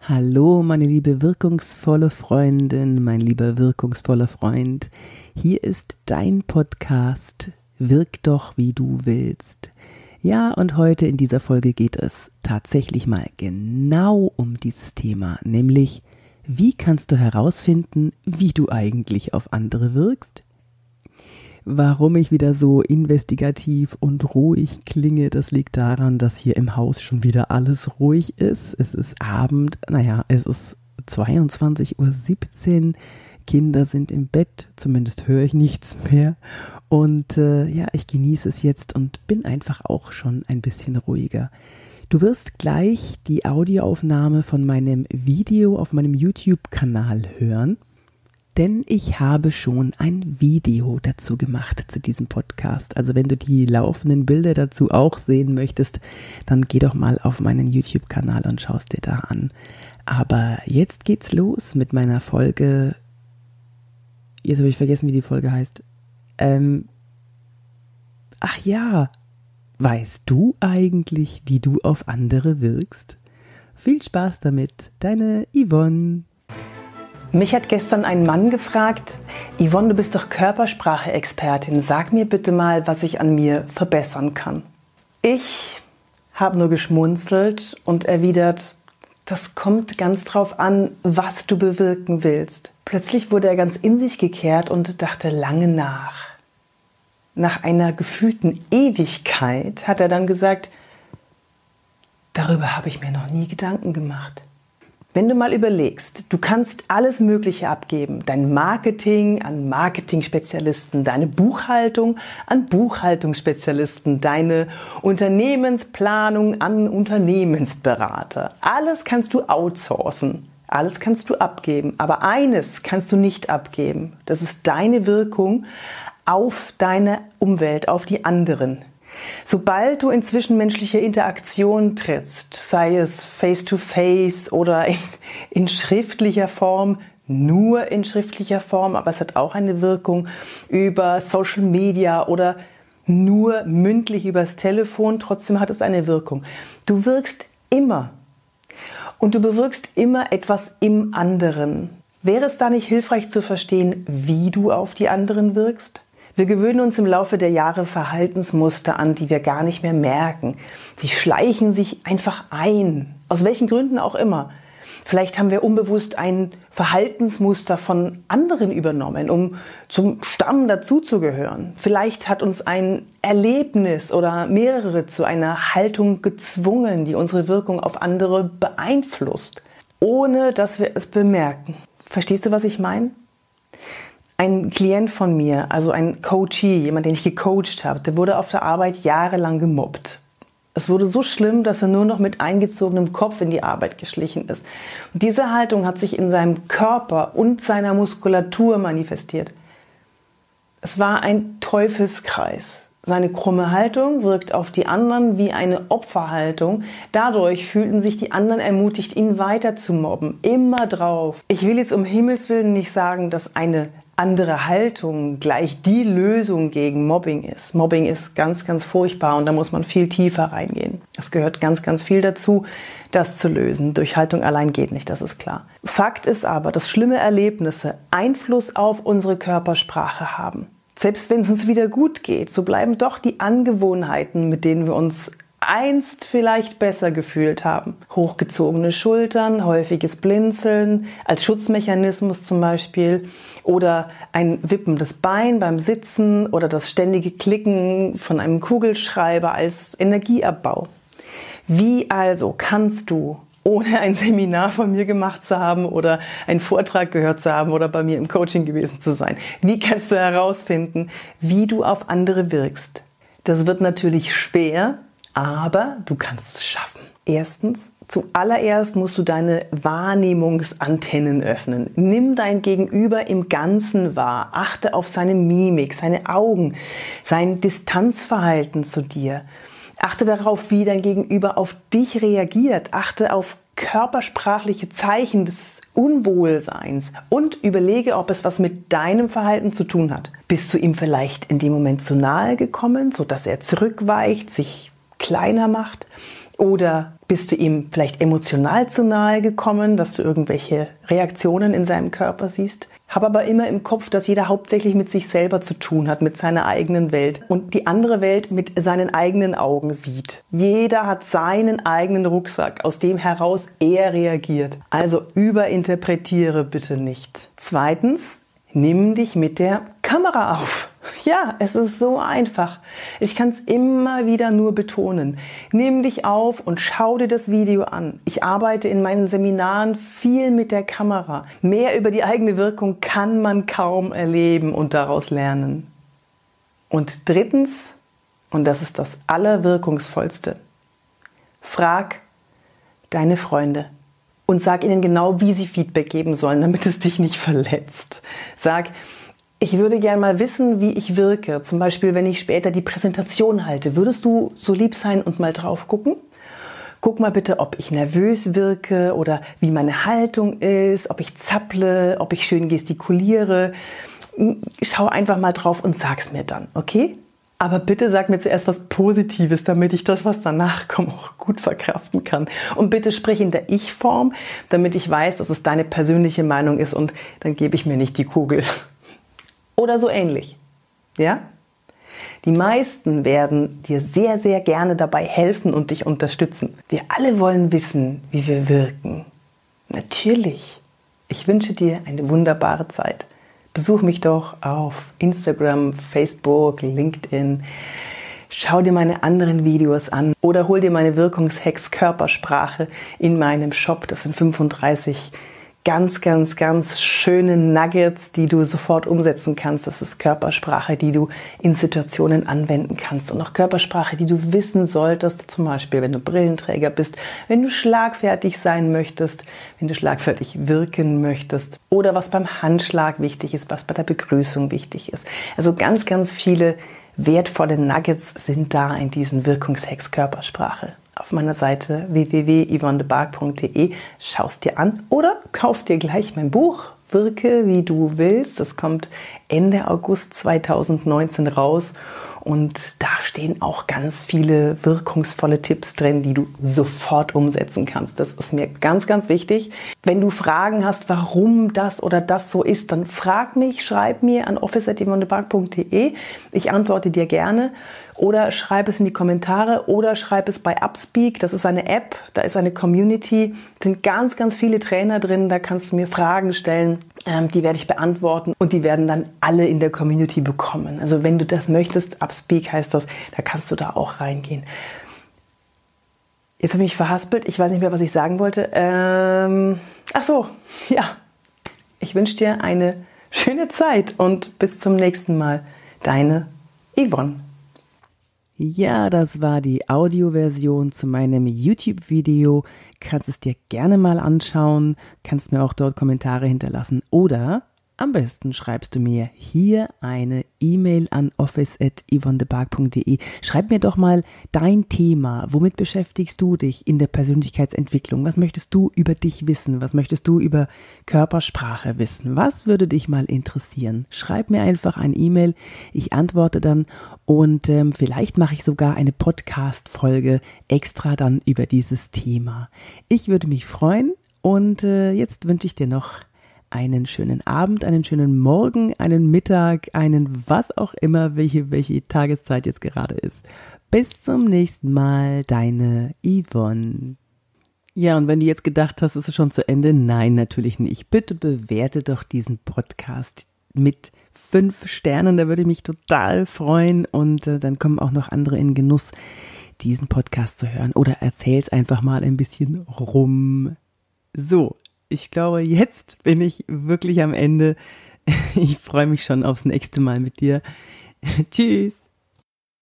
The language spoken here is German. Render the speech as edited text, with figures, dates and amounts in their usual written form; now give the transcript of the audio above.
Hallo, meine liebe wirkungsvolle Freundin, mein lieber wirkungsvoller Freund. Hier ist dein Podcast Wirk doch, wie du willst. Ja, und heute in dieser Folge geht es tatsächlich mal genau um dieses Thema, nämlich wie kannst du herausfinden, wie du eigentlich auf andere wirkst? Warum ich wieder so investigativ und ruhig klinge, das liegt daran, dass hier im Haus schon wieder alles ruhig ist. Es ist Abend, es ist 22:17 Uhr, Kinder sind im Bett, zumindest höre ich nichts mehr. Und ich genieße es jetzt und bin einfach auch schon ein bisschen ruhiger. Du wirst gleich die Audioaufnahme von meinem Video auf meinem YouTube-Kanal hören. Denn ich habe schon ein Video dazu gemacht zu diesem Podcast. Also wenn du die laufenden Bilder dazu auch sehen möchtest, dann geh doch mal auf meinen YouTube-Kanal und schau es dir da an. Aber jetzt geht's los mit meiner Folge. Jetzt habe ich vergessen, wie die Folge heißt. Weißt du eigentlich, wie du auf andere wirkst? Viel Spaß damit, deine Yvonne. Mich hat gestern ein Mann gefragt, Yvonne, du bist doch Körpersprache-Expertin, sag mir bitte mal, was ich an mir verbessern kann. Ich habe nur geschmunzelt und erwidert, das kommt ganz drauf an, was du bewirken willst. Plötzlich wurde er ganz in sich gekehrt und dachte lange nach. Nach einer gefühlten Ewigkeit hat er dann gesagt, darüber habe ich mir noch nie Gedanken gemacht. Wenn du mal überlegst, du kannst alles Mögliche abgeben, dein Marketing an Marketing-Spezialisten, deine Buchhaltung an Buchhaltungsspezialisten, deine Unternehmensplanung an Unternehmensberater. Alles kannst du outsourcen, alles kannst du abgeben, aber eines kannst du nicht abgeben. Das ist deine Wirkung auf deine Umwelt, auf die anderen. Sobald du in zwischenmenschliche Interaktion trittst, sei es face-to-face oder in schriftlicher Form, nur in schriftlicher Form, aber es hat auch eine Wirkung über Social Media oder nur mündlich übers Telefon, trotzdem hat es eine Wirkung. Du wirkst immer und du bewirkst immer etwas im anderen. Wäre es da nicht hilfreich zu verstehen, wie du auf die anderen wirkst? Wir gewöhnen uns im Laufe der Jahre Verhaltensmuster an, die wir gar nicht mehr merken. Sie schleichen sich einfach ein, aus welchen Gründen auch immer. Vielleicht haben wir unbewusst ein Verhaltensmuster von anderen übernommen, um zum Stamm dazuzugehören. Vielleicht hat uns ein Erlebnis oder mehrere zu einer Haltung gezwungen, die unsere Wirkung auf andere beeinflusst, ohne dass wir es bemerken. Verstehst du, was ich meine? Ein Klient von mir, also ein Coachee, jemand, den ich gecoacht habe, der wurde auf der Arbeit jahrelang gemobbt. Es wurde so schlimm, dass er nur noch mit eingezogenem Kopf in die Arbeit geschlichen ist. Und diese Haltung hat sich in seinem Körper und seiner Muskulatur manifestiert. Es war ein Teufelskreis. Seine krumme Haltung wirkt auf die anderen wie eine Opferhaltung. Dadurch fühlten sich die anderen ermutigt, ihn weiter zu mobben. Immer drauf. Ich will jetzt um Himmels Willen nicht sagen, dass eine andere Haltung gleich die Lösung gegen Mobbing ist. Mobbing ist ganz, ganz furchtbar und da muss man viel tiefer reingehen. Es gehört ganz, ganz viel dazu, das zu lösen. Durch Haltung allein geht nicht, das ist klar. Fakt ist aber, dass schlimme Erlebnisse Einfluss auf unsere Körpersprache haben. Selbst wenn es uns wieder gut geht, so bleiben doch die Angewohnheiten, mit denen wir uns einst vielleicht besser gefühlt haben. Hochgezogene Schultern, häufiges Blinzeln, als Schutzmechanismus zum Beispiel, oder ein wippendes Bein beim Sitzen oder das ständige Klicken von einem Kugelschreiber als Energieabbau. Wie also kannst du, ohne ein Seminar von mir gemacht zu haben oder einen Vortrag gehört zu haben oder bei mir im Coaching gewesen zu sein, wie kannst du herausfinden, wie du auf andere wirkst? Das wird natürlich schwer, aber du kannst es schaffen. Erstens, zuallererst musst du deine Wahrnehmungsantennen öffnen. Nimm dein Gegenüber im Ganzen wahr. Achte auf seine Mimik, seine Augen, sein Distanzverhalten zu dir. Achte darauf, wie dein Gegenüber auf dich reagiert. Achte auf körpersprachliche Zeichen des Unwohlseins und überlege, ob es was mit deinem Verhalten zu tun hat. Bist du ihm vielleicht in dem Moment zu nahe gekommen, sodass er zurückweicht, sich kleiner macht? Oder Bist du ihm vielleicht emotional zu nahe gekommen, dass du irgendwelche Reaktionen in seinem Körper siehst? Hab aber immer im Kopf, dass jeder hauptsächlich mit sich selber zu tun hat, mit seiner eigenen Welt und die andere Welt mit seinen eigenen Augen sieht. Jeder hat seinen eigenen Rucksack, aus dem heraus er reagiert. Also überinterpretiere bitte nicht. Zweitens, nimm dich mit der Kamera auf. Ja, es ist so einfach. Ich kann es immer wieder nur betonen. Nimm dich auf und schau dir das Video an. Ich arbeite in meinen Seminaren viel mit der Kamera. Mehr über die eigene Wirkung kann man kaum erleben und daraus lernen. Und drittens, und das ist das Allerwirkungsvollste, frag deine Freunde. Und sag ihnen genau, wie sie Feedback geben sollen, damit es dich nicht verletzt. Sag, ich würde gerne mal wissen, wie ich wirke. Zum Beispiel, wenn ich später die Präsentation halte. Würdest du so lieb sein und mal drauf gucken? Guck mal bitte, ob ich nervös wirke oder wie meine Haltung ist, ob ich zapple, ob ich schön gestikuliere. Schau einfach mal drauf und sag's mir dann, okay? Aber bitte sag mir zuerst was Positives, damit ich das, was danach kommt, auch gut verkraften kann. Und bitte sprich in der Ich-Form, damit ich weiß, dass es deine persönliche Meinung ist und dann gebe ich mir nicht die Kugel. Oder so ähnlich. Ja? Die meisten werden dir sehr, sehr gerne dabei helfen und dich unterstützen. Wir alle wollen wissen, wie wir wirken. Natürlich. Ich wünsche dir eine wunderbare Zeit. Besuch mich doch auf Instagram, Facebook, LinkedIn. Schau dir meine anderen Videos an oder hol dir meine Wirkungshacks Körpersprache in meinem Shop. Das sind 35 ganz, ganz, ganz schöne Nuggets, die du sofort umsetzen kannst. Das ist Körpersprache, die du in Situationen anwenden kannst. Und auch Körpersprache, die du wissen solltest, zum Beispiel, wenn du Brillenträger bist, wenn du schlagfertig sein möchtest, wenn du schlagfertig wirken möchtest oder was beim Handschlag wichtig ist, was bei der Begrüßung wichtig ist. Also ganz, ganz viele wertvolle Nuggets sind da in diesen Wirkungshacks Körpersprache. Auf meiner Seite www.yvonnedebarg.de schaust dir an oder kauf dir gleich mein Buch Wirke, wie du willst. Das kommt Ende August 2019 raus und da stehen auch ganz viele wirkungsvolle Tipps drin, die du sofort umsetzen kannst. Das ist mir ganz, ganz wichtig. Wenn du Fragen hast, warum das oder das so ist, dann frag mich, schreib mir an office@yvonnedebarg.de. Ich antworte dir gerne. Oder schreib es in die Kommentare oder schreib es bei Upspeak. Das ist eine App, da ist eine Community, sind ganz, ganz viele Trainer drin. Da kannst du mir Fragen stellen, die werde ich beantworten und die werden dann alle in der Community bekommen. Also wenn du das möchtest, Upspeak heißt das, da kannst du da auch reingehen. Jetzt habe ich mich verhaspelt, ich weiß nicht mehr, was ich sagen wollte. Ach so, ja. Ich wünsche dir eine schöne Zeit und bis zum nächsten Mal. Deine Yvonne. Ja, das war die Audioversion zu meinem YouTube-Video. Kannst es dir gerne mal anschauen, kannst mir auch dort Kommentare hinterlassen oder am besten schreibst du mir hier eine E-Mail an office@yvonnedebarg.de. Schreib mir doch mal dein Thema. Womit beschäftigst du dich in der Persönlichkeitsentwicklung? Was möchtest du über dich wissen? Was möchtest du über Körpersprache wissen? Was würde dich mal interessieren? Schreib mir einfach eine E-Mail. Ich antworte dann und vielleicht mache ich sogar eine Podcast-Folge extra dann über dieses Thema. Ich würde mich freuen und jetzt wünsche ich dir noch einen schönen Abend, einen schönen Morgen, einen Mittag, einen was auch immer, welche Tageszeit jetzt gerade ist. Bis zum nächsten Mal, deine Yvonne. Ja, und wenn du jetzt gedacht hast, es ist schon zu Ende, nein, natürlich nicht. Bitte bewerte doch diesen Podcast mit 5 Sternen, da würde ich mich total freuen und dann kommen auch noch andere in Genuss, diesen Podcast zu hören oder erzähl's einfach mal ein bisschen rum. So. Ich glaube, jetzt bin ich wirklich am Ende. Ich freue mich schon aufs nächste Mal mit dir. Tschüss.